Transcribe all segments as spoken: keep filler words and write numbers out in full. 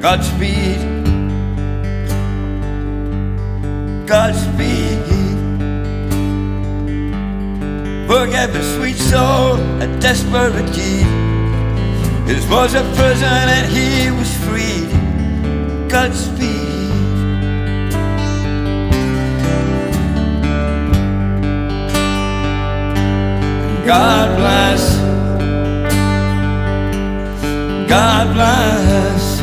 Godspeed, Godspeed. Forget the sweet soul, a desperate deed. His was a prison and he was freed. Godspeed. God bless, God bless.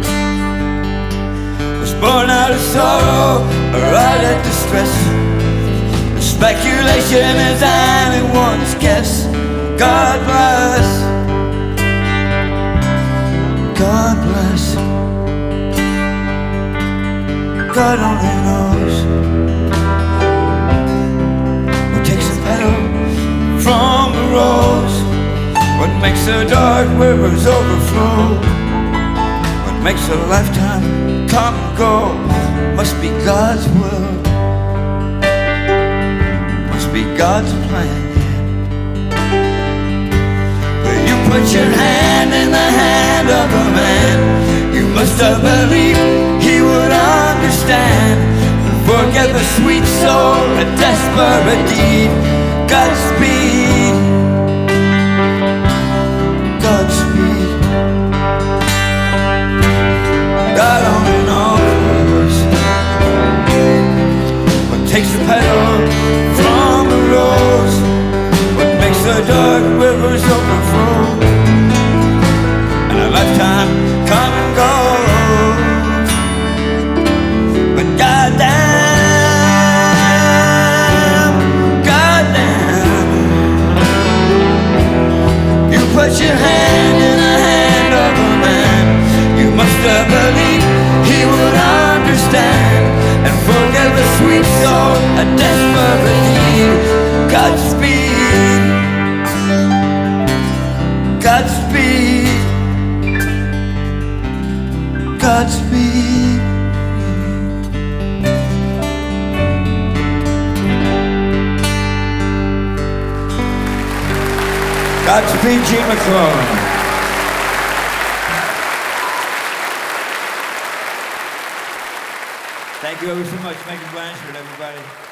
Was born out of sorrow, right at distress. The speculation is anyone's guess. God bless, God bless. God only knows what takes the pedal from the rose, what makes the dark rivers overflow, what makes a lifetime come and go. Must be God's will, must be God's plan. But you put your hand in the hand of a man, you must have believed he would understand and forget the sweet soul, a desperate deed. Godspeed, Godspeed. God only knows what takes the pedal from the rose, what makes the dark rivers overflow, and a lifetime come and go. But goddamn, put your hand in the hand of a man, you must have believed he would understand and forget the sweet soul, a desperate deed. Godspeed, Godspeed, Godspeed. Godspeed, Gene McClone. Thank you ever so much, Megan Blanchard, everybody.